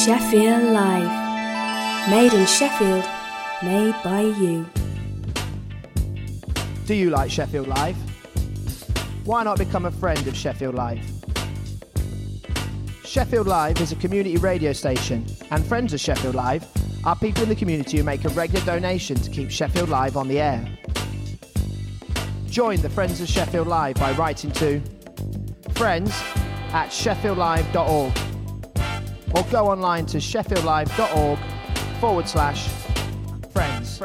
Sheffield Live. Made in Sheffield, made by you. Do you like Sheffield Live? Why not become a friend of Sheffield Live? Sheffield Live is a community radio station, and friends of Sheffield Live are people in the community who make a regular donation to keep Sheffield Live on the air. Join the Friends of Sheffield Live by writing to friends@sheffieldlive.org or go online to sheffieldlive.org/friends.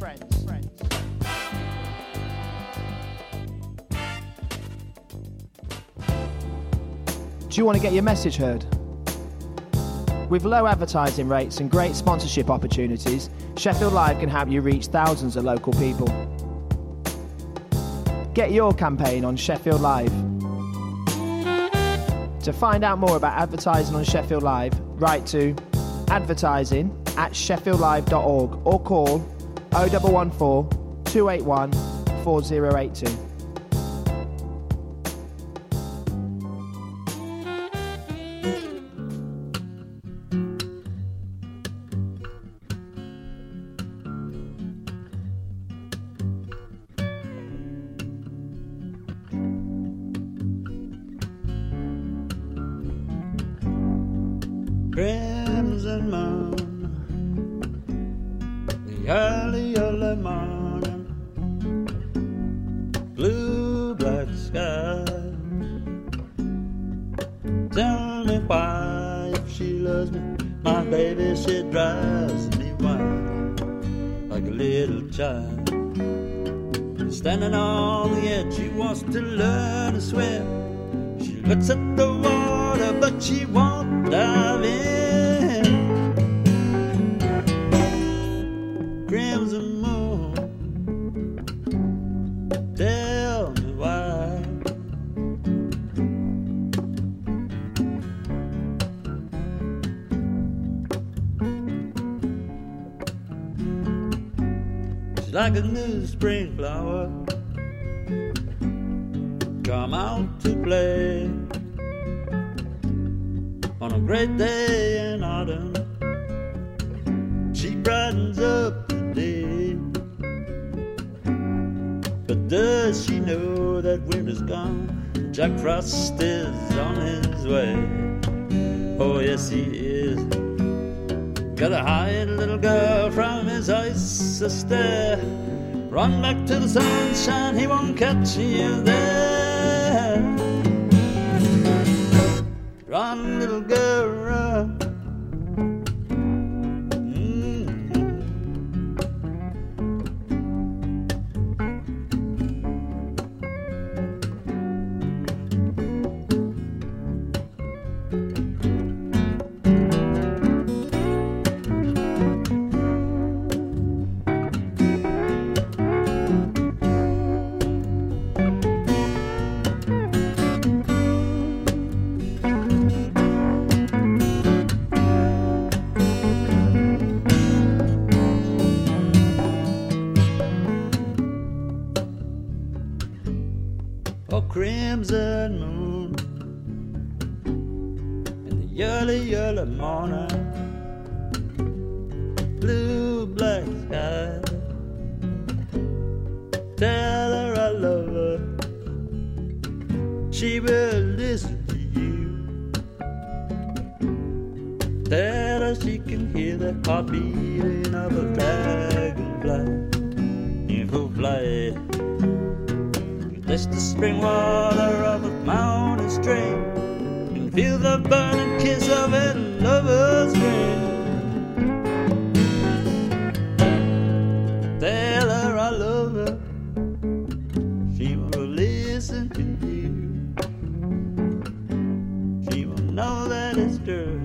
Do you want to get your message heard? With low advertising rates and great sponsorship opportunities, Sheffield Live can help you reach thousands of local people. Get your campaign on Sheffield Live. To find out more about advertising on Sheffield Live, write to advertising@sheffieldlive.org or call 0114 281 4082. Crimson moon, the early morning, blue black sky. Tell me why, if she loves me, my baby, she drives me wild, like a little child. Standing on the edge, she wants to learn to swim. She looks at the water, but she won't dive in. Crimson moon, tell me why. She's like a new spring flower, come out to play on a great day in autumn. She brightens up the day, but does she know that winter's gone? Jack Frost is on his way. Oh yes he is. Gotta hide little girl from his ice a stare. Run back to the sunshine, he won't catch you there. Run, little girl, run. Crimson moon in the early morning, blue black sky. Tell her I love her, she will listen to you. Tell her she can hear the heartbeating of a dragonfly in full flight. Taste the spring water of a mountain stream and feel the burning kiss of a lover's dream. Tell her I love her, she will listen to you. She will know that it's true.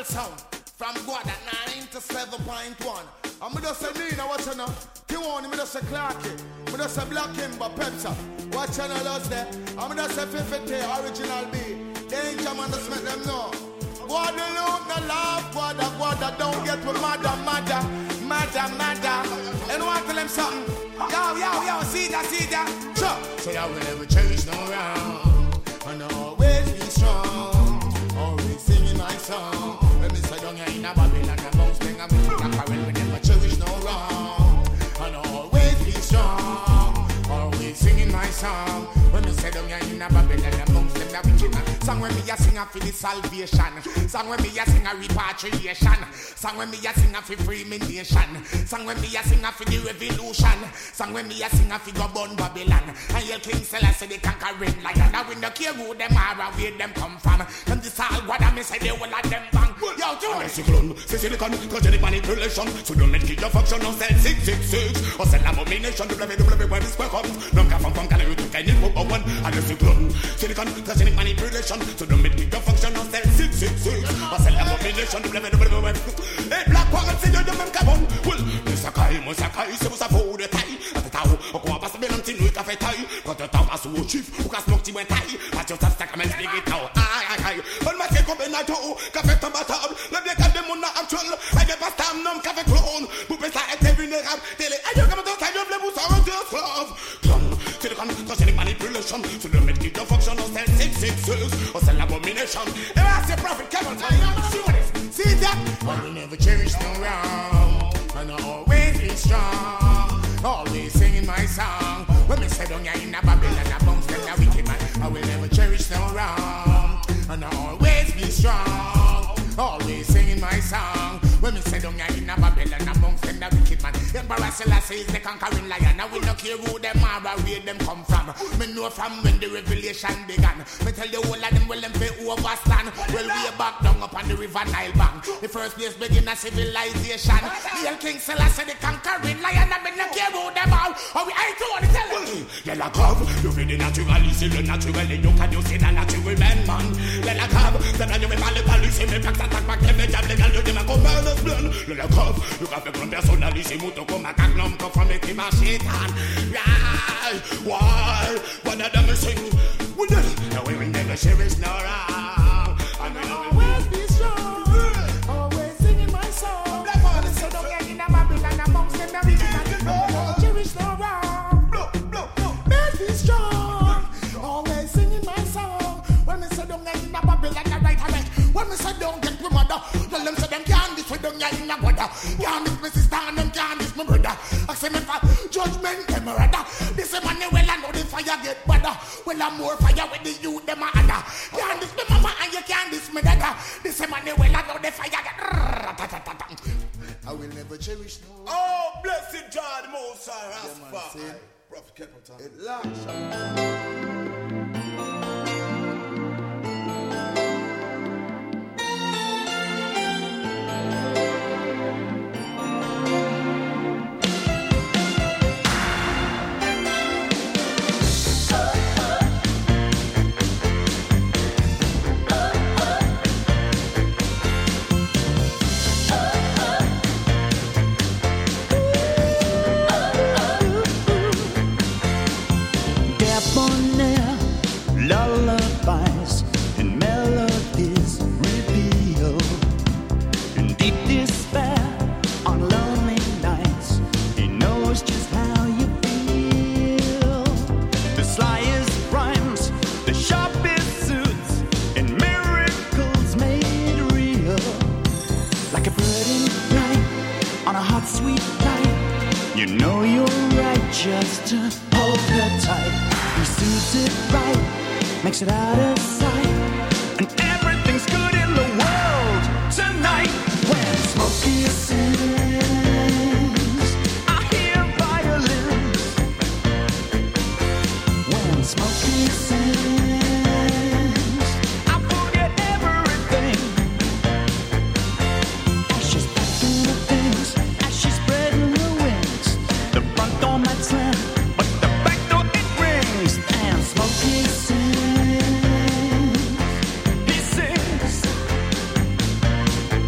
Rebel sound from Guada 9 to 7.1. I'm just say Nina, what you know? Kiwani, me just say Clarky, me just say Black Kimber, Pepsi. What channel does there? I'm just say 50 original B. Danger man, just make them know. Guadalupe, no love, Guada, don't get with mother. And want to tell them something. Yo, see that? Sure. So I will never change no round. And always be strong. Always singing my song. When me say down here in a Babylon, I'm bounce, bang, I'm with a quarrel. We never cherish no wrong. And always be strong. Always singing my song. When me say down here in a Babylon, I'm bounce, them that wicked man. Song when me a sing a for the salvation. Song when me a sing a repatriation. Song when me a sing a for free me nation. Song when me a sing a for the revolution. Song when me a sing a for go burn Babylon. And your King Selassie the conquering lion. Now we no care who them are and where them come from. Them this all what I me say they will let them bang. Yo, do it. Cyclone, silicon, cogenic manipulation. So don't make it your function on cell 666. Or cell abomination, www is welcome. No come from can you take any one. And the cyclone, silicon, cogenic manipulation. So don't make it your function on cell 666. Or cell abomination, www. Hey, black woman, say you're the man, come on. Well, Musakai, se vous a fou de taille. A te tau, o quoi passe bien un petit nuit café taille. Quand te tau, passe au chief, ou casse mon petit boin taille. Pas de ça, comme un sticky tau. Aïe. On m'a fait comme un ato, café tombatable. Le bien qu'à des mouns actuel. Aïe, pas stam, nom, café clone. Vous pensez à être vulnérable. Télé, aïe, comme un taille, vous vous savez, c'est esclave. Clone, silicon, cosmetic manipulation. So the make it function on cell 666. Or cell abomination. And I say profit, come on, see what it is. See that? I will never cherish no wrong. And I always be strong. Always singing my song. When me say down here in a Babylon, I bounce them a wicked man. I will never cherish no wrong. And I always be strong. Always singing my song. When me say down here in a Babylon, I bounce them a wicked man. Emperor Selassie is the conquering lion. I will not care who them are or where them come from. Me know from when the revelation began. Me tell the whole of them well them pay overstand. Well we back down up on the river Nile bank. The first place begin a civilization. The King Selassie the conquering lion. I me not care who them are. Or we ain't to what to tell them. Y'a la cave, you fais des naturalistes, le naturel et donc à Dieu c'est la naturelle man. Y'a la cave, c'est la nouvelle mal balisée, mais pas que ça t'attaque pas que les médias légales de ma commerce blanc. Y'a la cave, you café comme personnalisé, mouton comme un cagnum, comme from making my shit on. Why? One of them is sing with it. No, we will never cherish no wrong. And we always be strong. Always singing my song. So don't get in a Babylon amongst them. We will cherish no wrong. Always be strong. Always singing my song. When we say don't get in a Babylon, I right away. When we say don't get with mother, tell them say them can't this with them get in a water. Can't this my sister and them can't this my brother. I say me for judgment them rather. This is money well I know the fire get better. Well I'm more fire with the youth them a other. Can't this me mama and you can't this me dada. This is money well I know the fire get. I will never cherish no. Oh blessed God Most High Rastafari. Prophet Keppleton. It lasts. Lullabies and melodies reveal in deep despair on lonely nights. He knows just how you feel. The slyest rhymes, the sharpest suits, and miracles made real. Like a bird in flight on a hot, sweet night. You know you're right just to hold her tight. He soothes it right. Makes it out of sight, and everything's good in the world tonight. When Smokey sings, I hear violins. When Smokey sings, I forget everything. As she's packing the things, as she's spreading her wings, the front door might slam, but the back door it rings. And Smokey sings.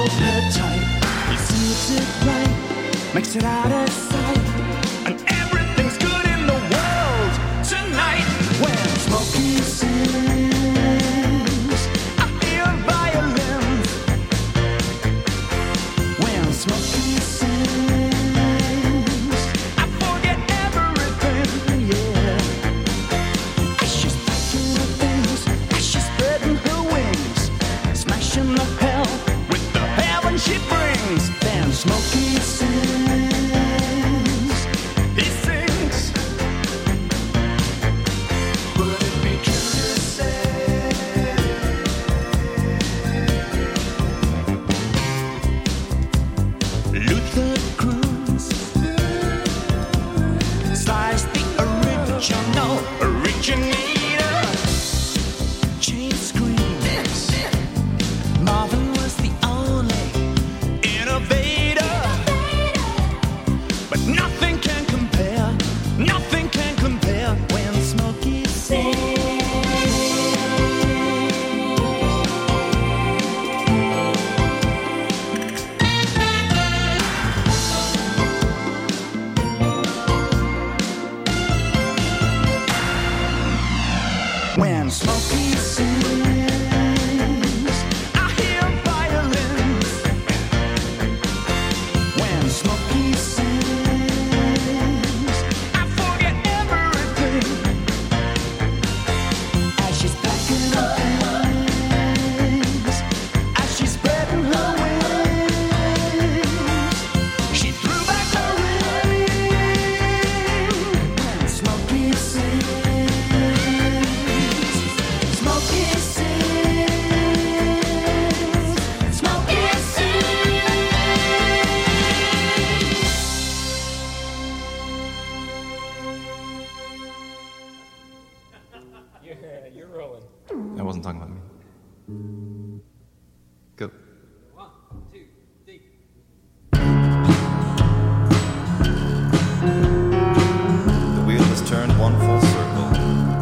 her tight. He suits it right, makes it out of sight, and everything's good in the world tonight. When Smokey sings, I hear violins. When Smokey sings, I forget everything, yeah. As she's packing her things, as she's spreading her wings, smashing the hell with the heaven she brings. Then Smokey sings, he sings. Would it be true to say Luther Cruz slice the original originator? Chain screams. Marvin was the only innovator. But nothing can compare, nothing can compare when Smokey sings. When Smokey sings, I hear violins. When Smokey sings, I forget everything. As she's packing her things, as she's spreading her wings, she threw back her ring. When Smokey sings, Smokey sings, Smokey sings. You're rolling. I wasn't talking about me. Go. 1, 2, 3. The wheel has turned one full circle.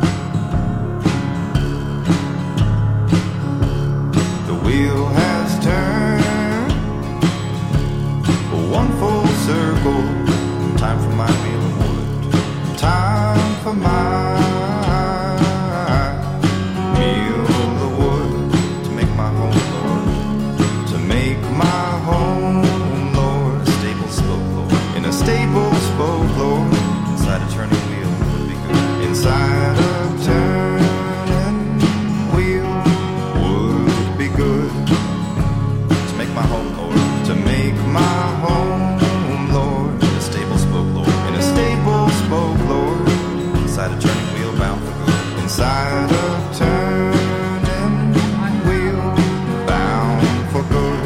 The wheel has turned one full circle. Time for my meal of wood. Time for my meal of wood. To make my home, Lord. To make my home, Lord. A stable spoke, Lord. In a stable spoke, Lord. Inside a turning wheel would be good. Inside a turning wheel would be good. To make my home, Lord. To make my home, Lord. In a stable spoke, Lord. In a stable spoke, Lord. Inside a turning wheel bound for good. Inside a turning wheel bound for good.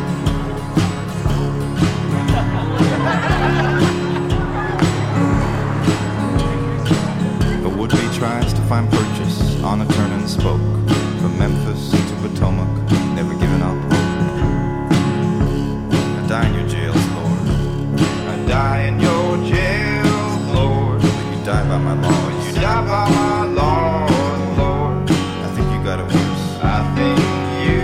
The would-be tries to find purchase on a turning spoke. From Memphis to Potomac, never giving up hope. I die in your jails, Lord. I die in your jails, Lord. You die by my law. You die by my law, Lord. I think you got it worse. I think you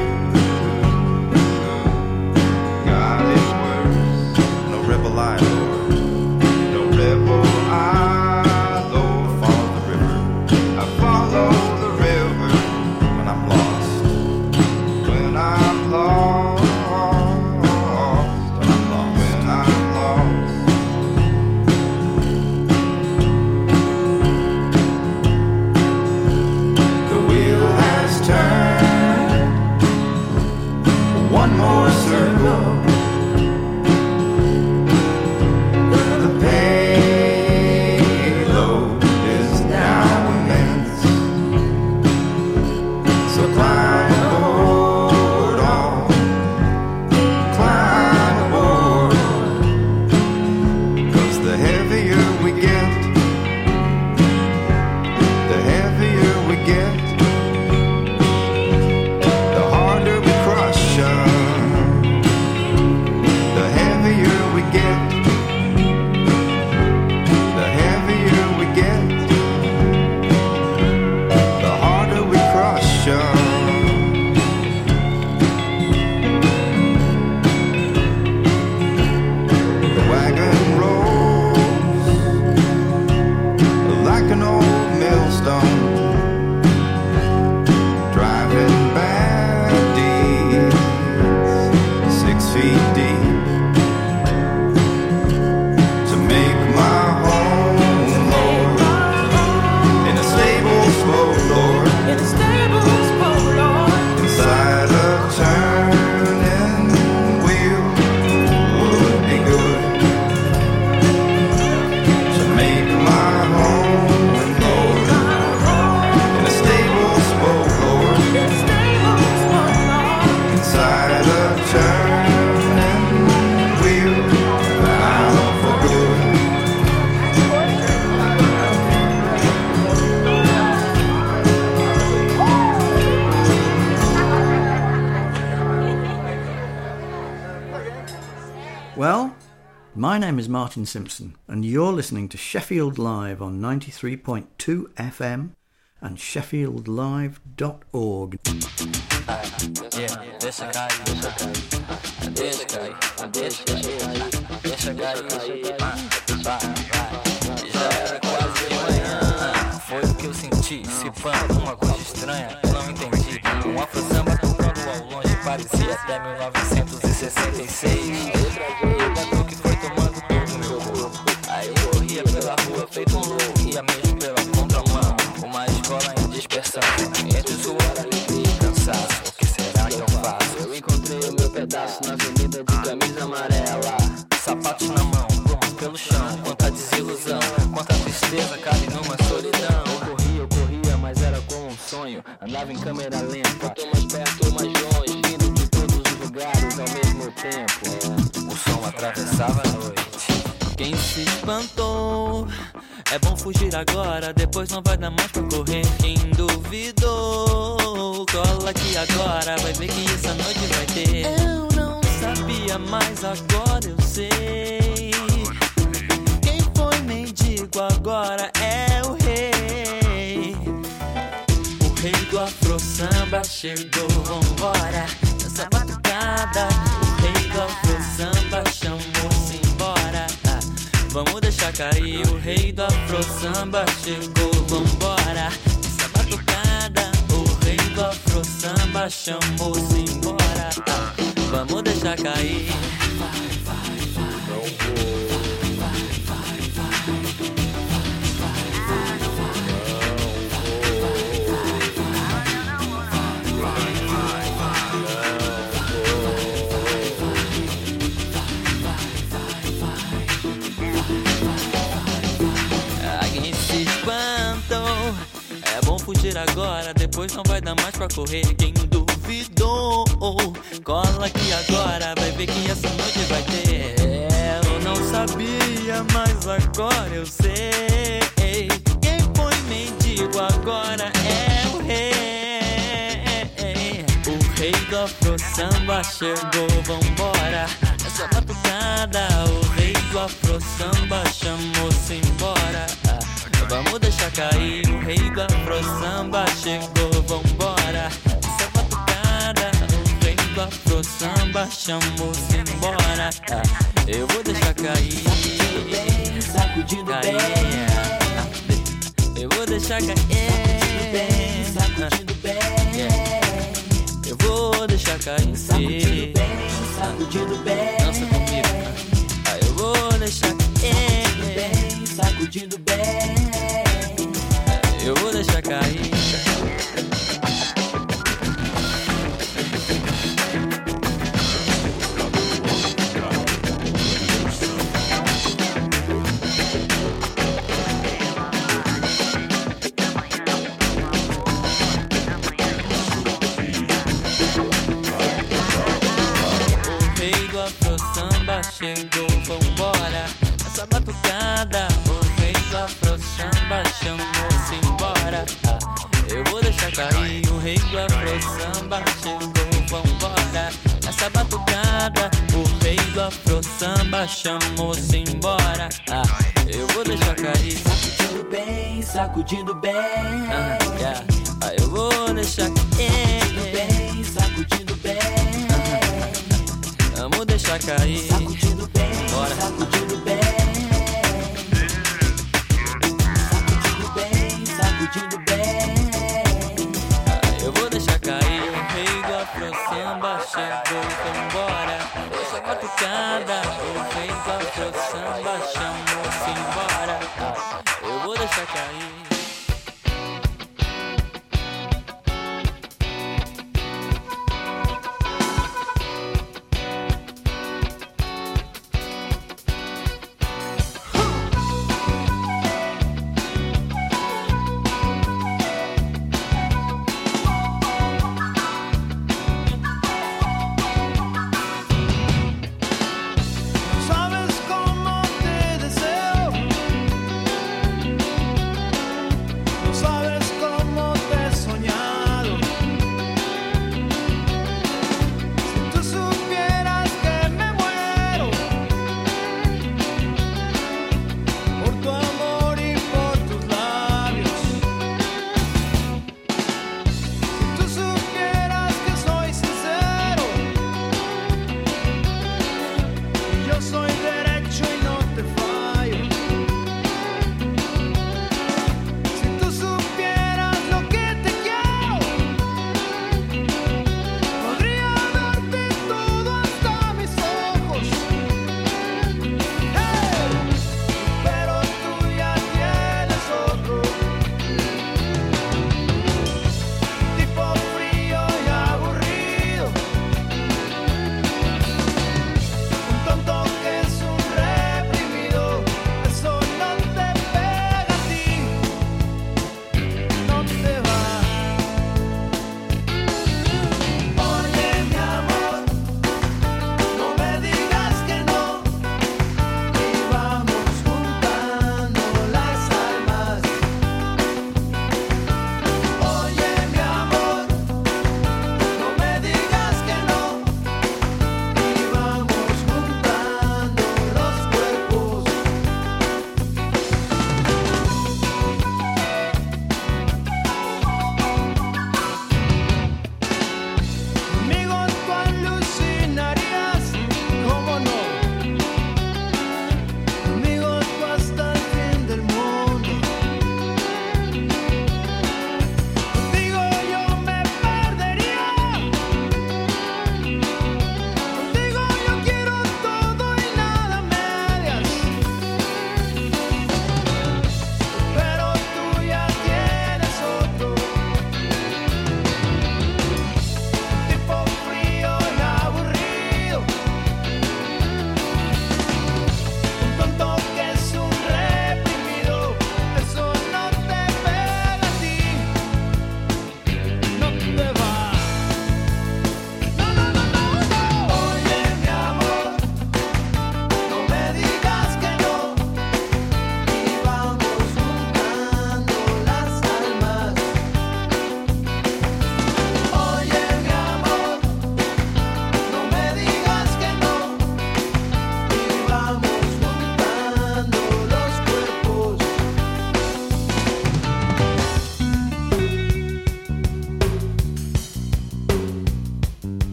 got it worse. No rebel I, Lord. No rebel I, Lord. Follow the river. I follow the river when I'm lost. When I'm lost. When I'm lost. When I'm lost. The wheel has turned one more circle. The payload is now immense. So climb aboard, all climb aboard. 'Cause the heavier we get, the heavier we get, the harder we crush 'em. Well, my name is Martin Simpson, and you're listening to Sheffield Live on 93.2 FM and sheffieldlive.org. Foi o que eu senti, se pã, uma coisa estranha, eu não entendi. Um afro-samba tocando ao longe, parecia até 1966. O batuque foi tomando todo meu corpo. Aí eu corria pela rua feito um louco, ia mesmo pela contramão. Uma escola em dispersão, entre suor, alegria e cansaço. O que será que eu faço? Eu encontrei o meu pedaço na avenida de camisa amarela. Sapatos na mão, pluma pelo chão. Quanta desilusão, quanta tristeza cabe numa solidão. Eu corria, mas era como um sonho. Andava em câmera lenta, tô mais perto ou mais longe, vindo de todos os lugares ao mesmo tempo. O som atravessava a noite. Quem se espantou, é bom fugir agora, depois não vai dar mais pra correr. Quem duvidou, cola aqui agora, vai ver que essa noite vai ter. Eu não sabia, mas agora eu sei. Quem foi mendigo agora é o rei. O rei do afro-samba chegou, vambora, nessa batucada. O rei do afro-samba chamou-se embora. Vamos deixar cair, o rei do afro-samba chegou, vambora, nessa batucada. O rei do afro-samba chamou-se embora. Vamos deixar cair. Fugir agora, depois não vai dar mais pra correr. Quem duvidou, cola aqui agora, vai ver que essa noite vai ter. Eu não sabia, mas agora eu sei. Quem foi mendigo agora é o rei. O rei do afro-samba chegou, vambora, essa batucada. O rei do afro-samba chamou-se embora. Vamos deixar cair, o rei do afro-samba chegou, vambora, essa batucada. O rei do afro-samba chamou-se embora. Eu vou deixar cair, sacudindo bem, eu vou deixar cair, sacudindo bem, eu vou deixar cair, sacudindo bem, sacudindo bem. Dança comigo, eu vou deixar cair, sacudindo bem. Eu vou deixar cair. O rei do afro-samba chegou, vambora, essa batucada. O rei do afro-samba chamou-se embora. Eu vou deixar cair, o rei do afro-samba chegou, vambora, essa batucada. O rei do afro-samba chamou-se embora. Eu vou deixar cair, sacudindo bem, sacudindo bem. Eu vou deixar cair, sacudindo bem. Vamos deixar cair, sacudindo bem, bora, sacudindo bem. Sacudindo bem, eu vou deixar cair. O rei do afro-samba chegou, vambora, essa batucada. O rei do afro-samba chamou-se embora. Eu vou deixar cair. Sabes cómo te deseo.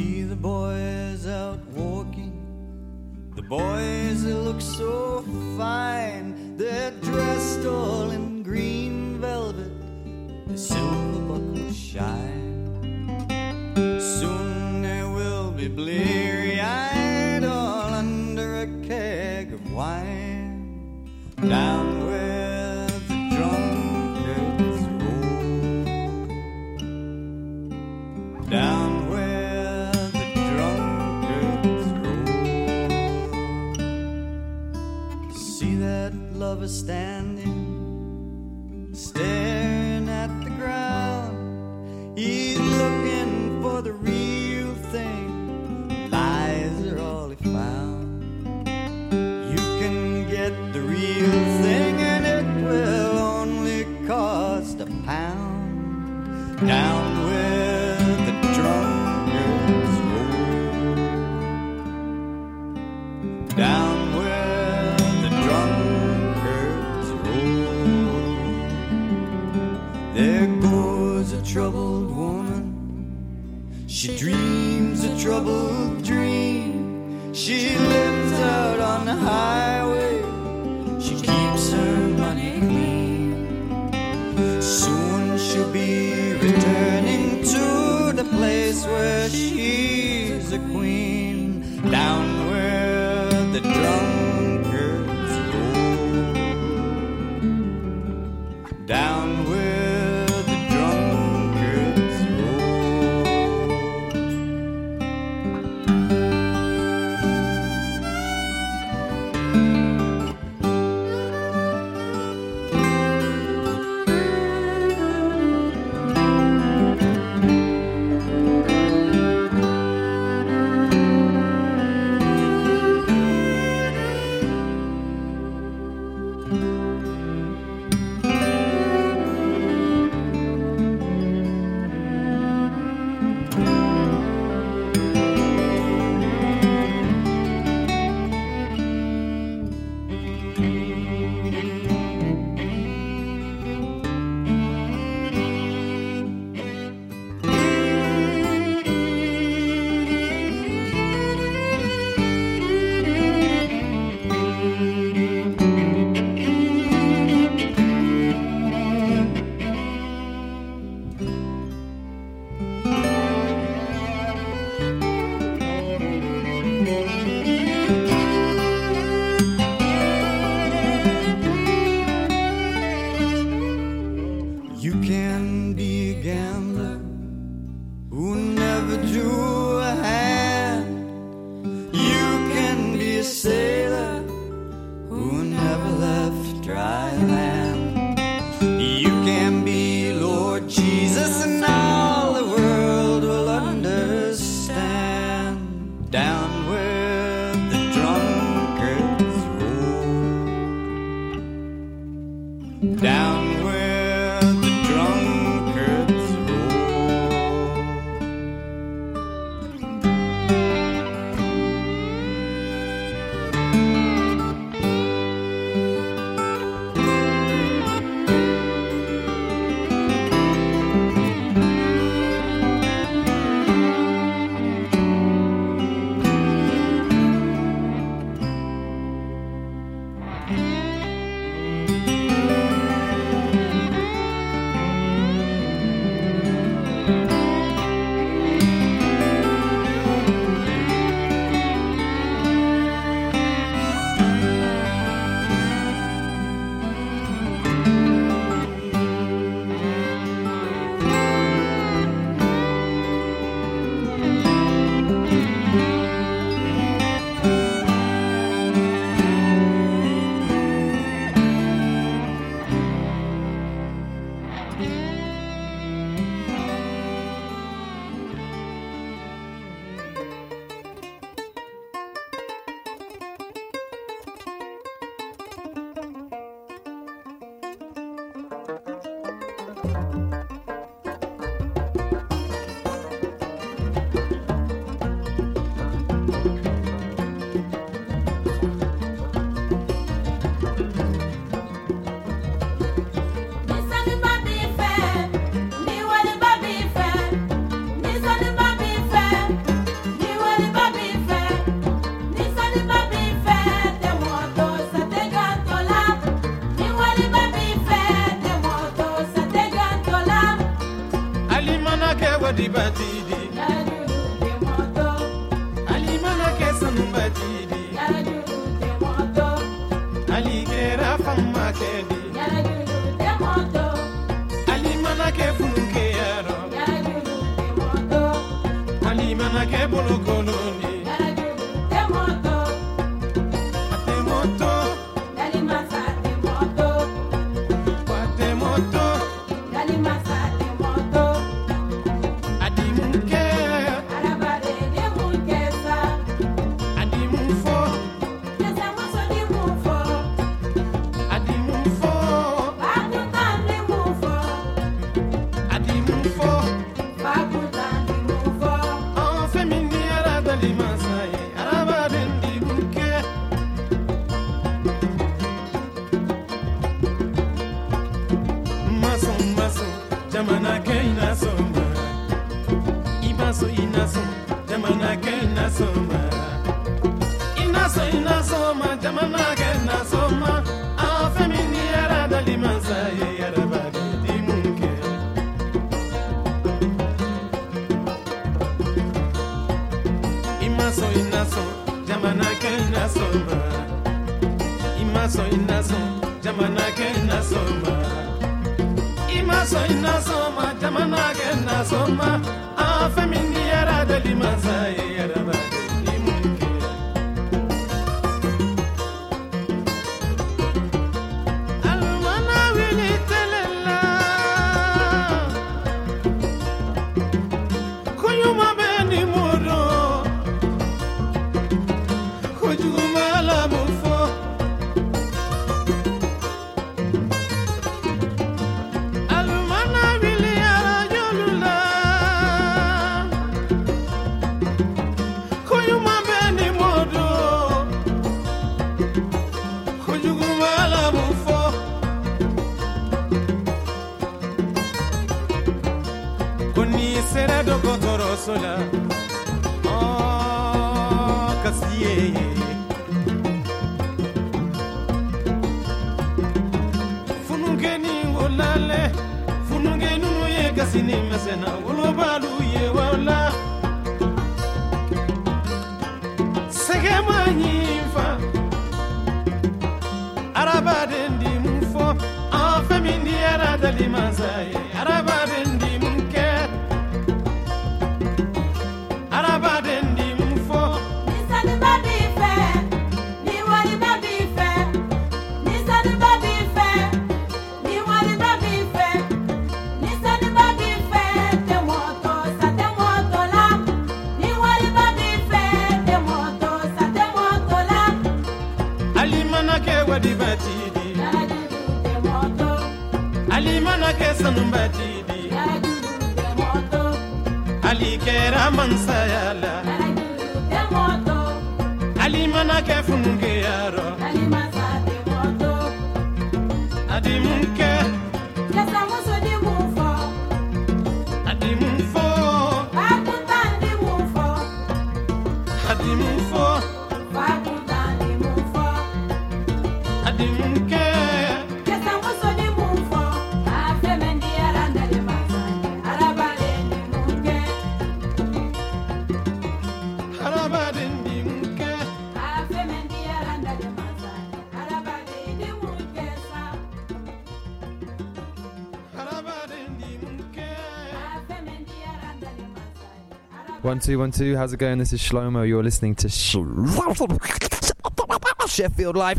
See the boys out walking, the boys that look so fine. They're dressed all in green velvet, the silver buckles shine. Soon they will be bleary-eyed, all under a keg of wine, down where the drunkards roll, down where the drunkards roll. See that lover standing, staring at the ground. He's looking for the real thing, lies are all he found. You can get the real thing and it will only cost £1. Down where the drunkards roll, down where the drunkards roll. There goes a troubled woman, she dreams a troubled dream. She lives out on the highway, she keeps her money clean. Soon she'll be returning to the place where she's a queen, down where the drunkards roll, down where the drunkards You can be a gambler who never drew a hand. You can be a sailor who never left dry land. You can be Lord Jesus and all the world will understand. Down where batidi Ali mana ke sanu batidi Ali kera famma kedi Ali mana ke funke yaro Ali mana ke bolo koloni One, two. How's it going? This is Shlomo. You're listening to Sheffield Live.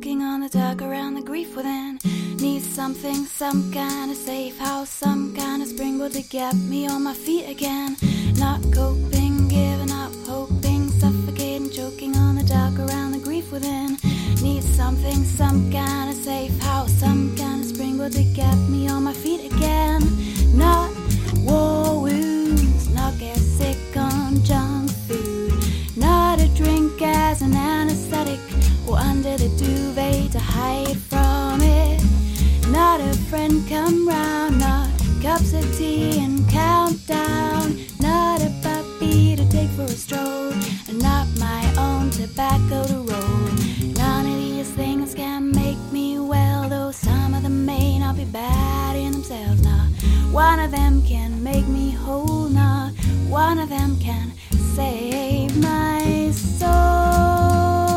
choking on the dark around the grief within. Need something, some kind of safe house, some kind of springboard to get me on my feet again. Not coping, giving up, hoping, suffocating, choking on the dark around the grief within. Need something, some kind of safe house, some kind of springboard to get me on my feet again. Not war wounds, not get sick on junk food. Not a drink as an anesthetic, or under the duvet to hide from it. Not a friend come round, not cups of tea and countdown. Not a puppy to take for a stroll, and not my own tobacco to roll. None of these things can make me well, though some of them may not be bad in themselves. Not one of them can make me whole, not one of them can save my soul.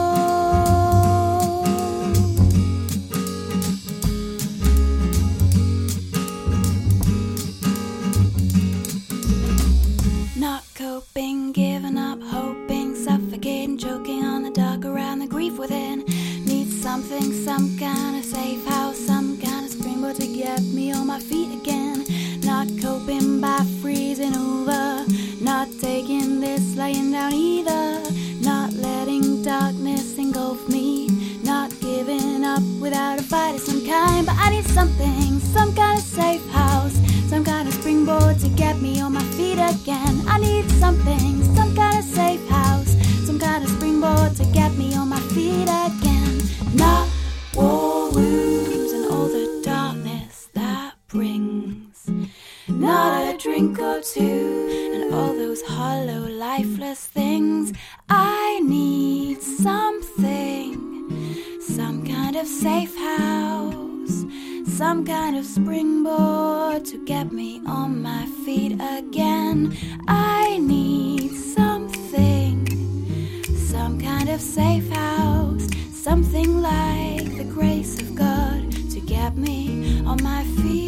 Not coping, giving up, hoping, suffocating, choking on the dark around the grief within. Need something, some kind of safe house, some kind of springboard to get me on my feet again. Not coping by freezing over, not taking this laying down either. Not letting darkness engulf me, not giving up without a fight of some kind. But I need something, some kind of safe house, some kind of springboard to get me on my feet again. I need something, some kind of safe house, some kind of springboard to get me on my feet again. Not war wounds and all the darkness that brings. Not a drink or two and all those hollow, lifeless things. I need something, some kind of safe house, some kind of springboard to get me on my feet again. I need something, some kind of safe house, something like the grace of God to get me on my feet.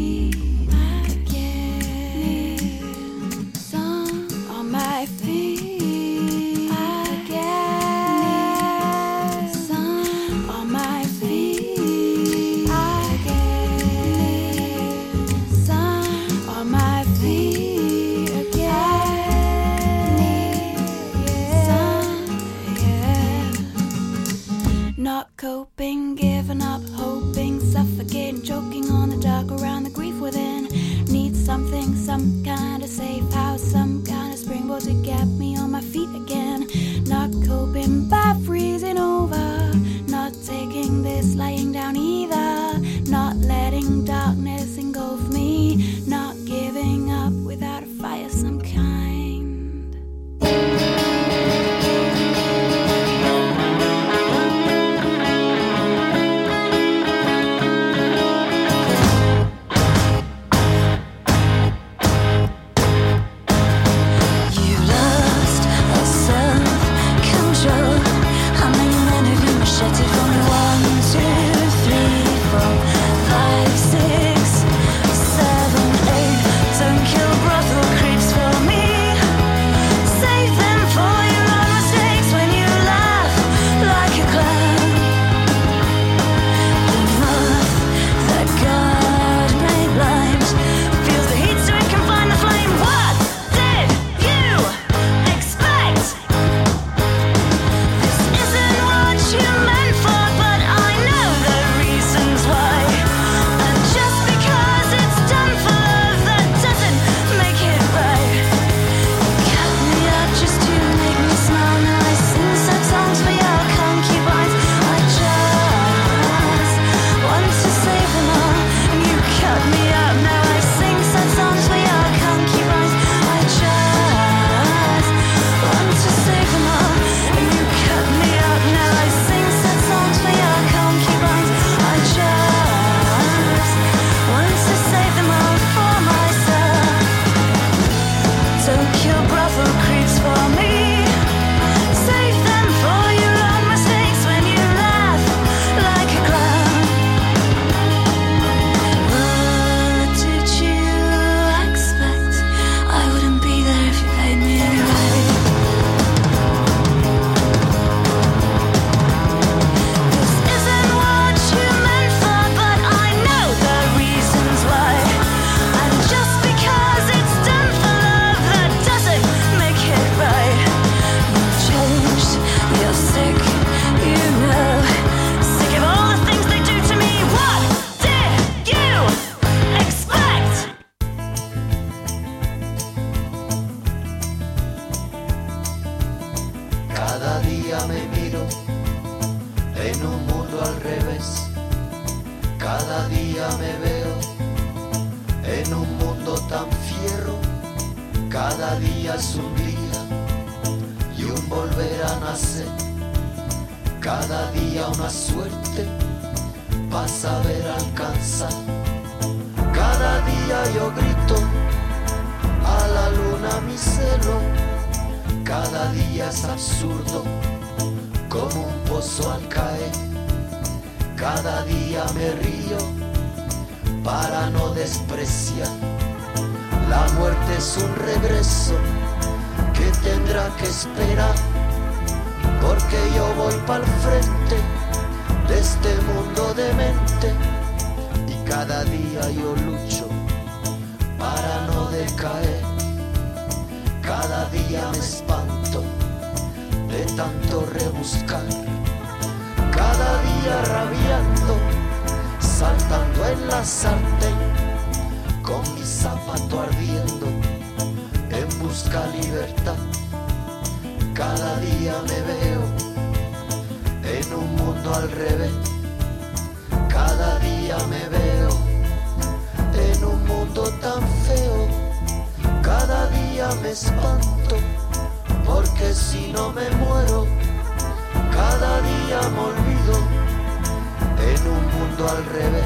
My feet again, sun on my feet again, sun on my feet again, sun, yeah. Not coping, giving up, hoping, suffocating, choking on the dark around the grief within. Need something, some kind of safe house, some kind of springboard to get me on my feet again. Not coping by freezing over, not taking this lying down either. Not letting darkness engulf me, not giving up without a fight of some kind. How many men have you macheted for me? 1, 2, 3, vez. Cada día me veo en un mundo tan fiero. Cada día es un día y un volver a nacer. Cada día una suerte para saber alcanzar. Cada día yo grito a la luna mi celo. Cada día es absurdo como un pozo al caer. Cada día me río para no despreciar. La muerte es un regreso que tendrá que esperar, porque yo voy pa'l frente de este mundo demente. Y cada día yo lucho para no decaer. Cada día me espanto de tanto rebuscar. Cada día rabiando, saltando en la sartén, con mi zapato ardiendo, en busca libertad. Cada día me veo en un mundo al revés. Cada día me veo en un mundo tan feo. Cada día me espanto, porque si no me muero, cada día me olvido en un mundo al revés.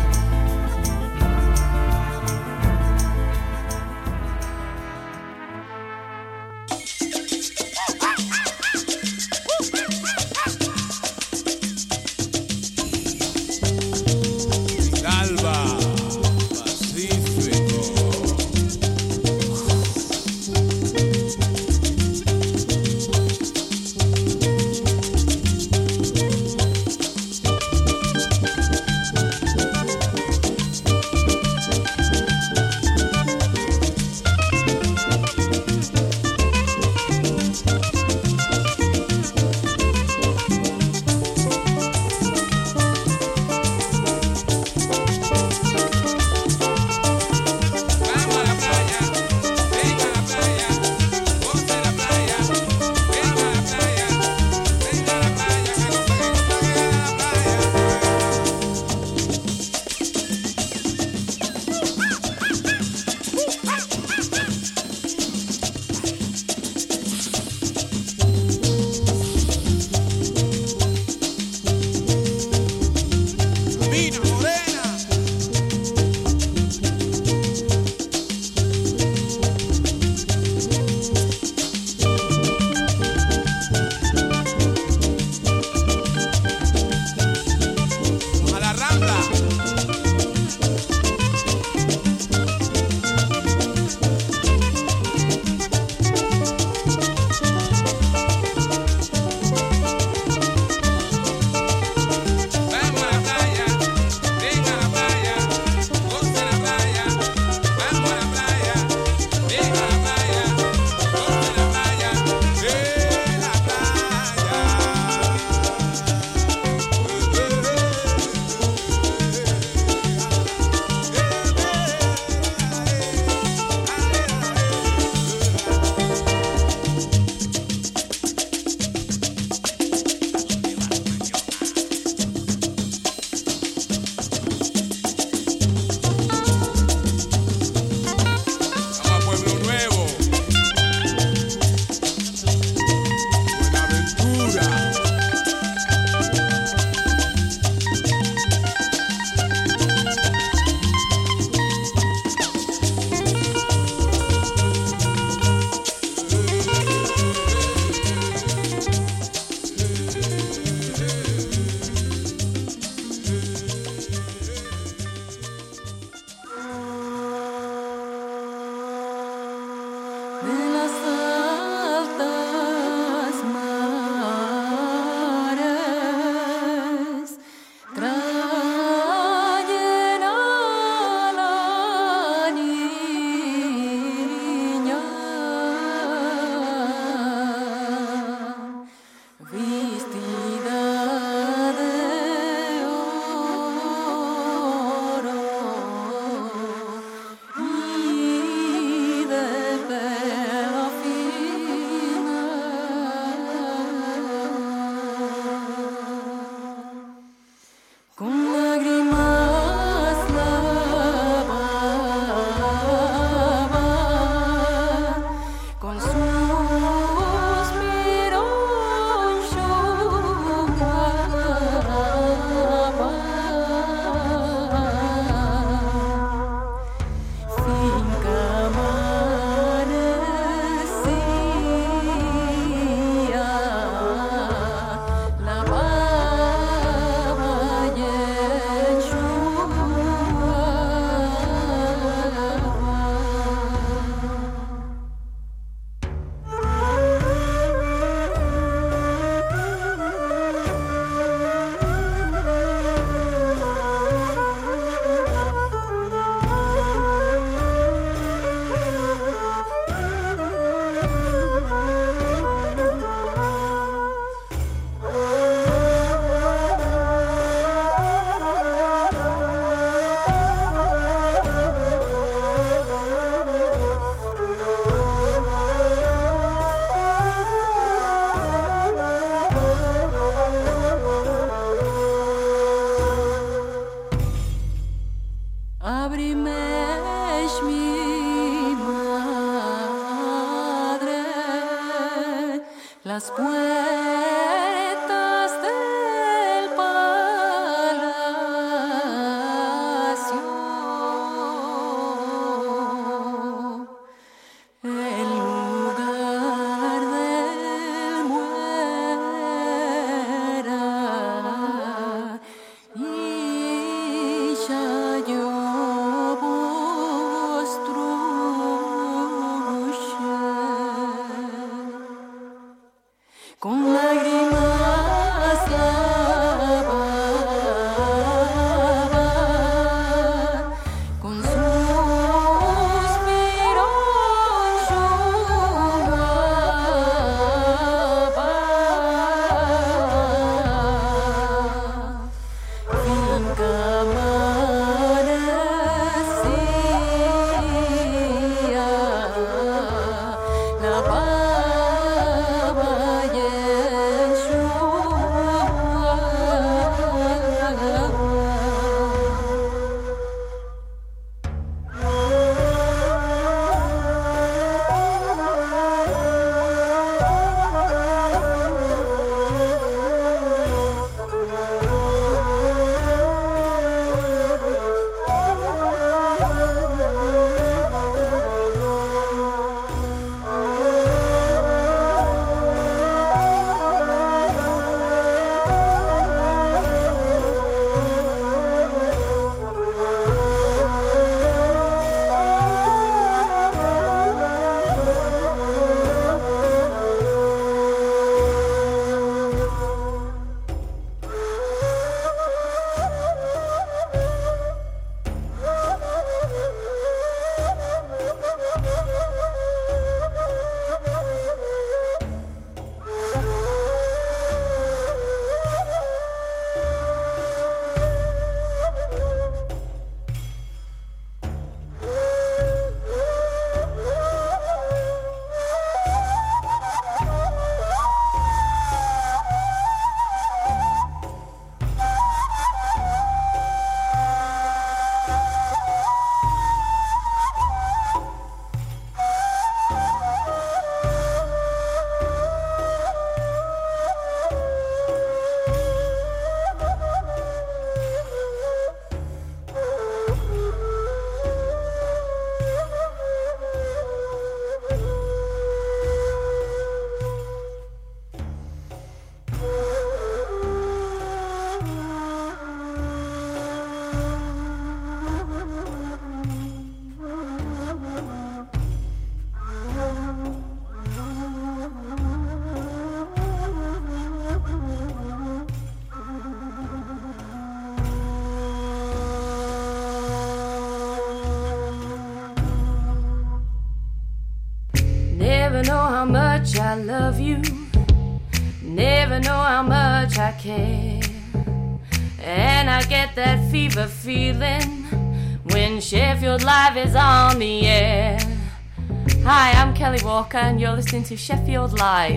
know how much I love you, never know how much I care. And I get that fever feeling when Sheffield Live is on the air. Hi, I'm Kelly Walker and you're listening to Sheffield Live.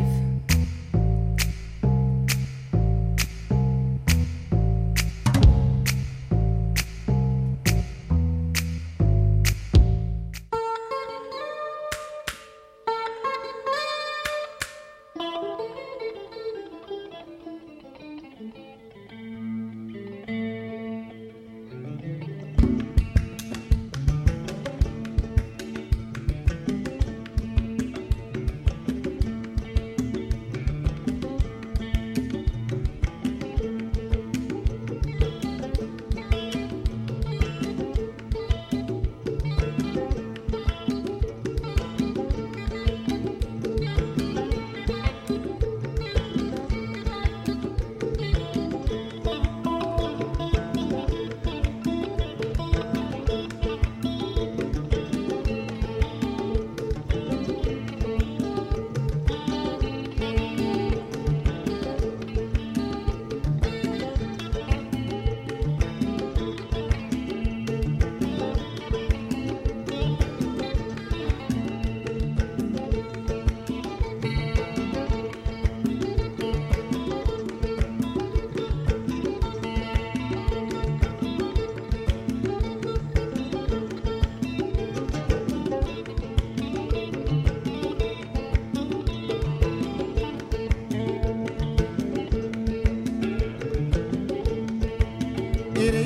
It